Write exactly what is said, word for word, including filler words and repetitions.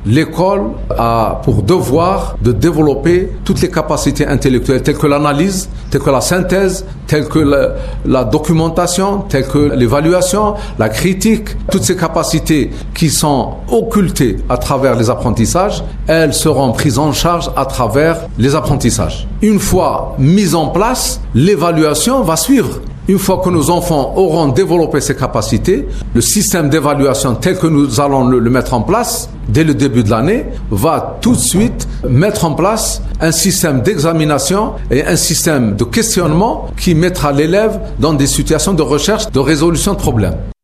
l'école a pour devoir de développer toutes les capacités intellectuelles telles que l'analyse, telles que la synthèse, telles que la, la documentation, telles que l'évaluation, la critique. Toutes ces capacités qui sont occultées à travers les apprentissages, elles seront prises en charge à travers les apprentissages. Une fois mise en place, l'évaluation va suivre. Une fois que nos enfants auront développé ces capacités, le système d'évaluation tel que nous allons le, le mettre en place dès le début de l'année va tout de suite mettre en place un système d'examination et un système de questionnement qui mettra l'élève dans des situations de recherche, de résolution de problèmes.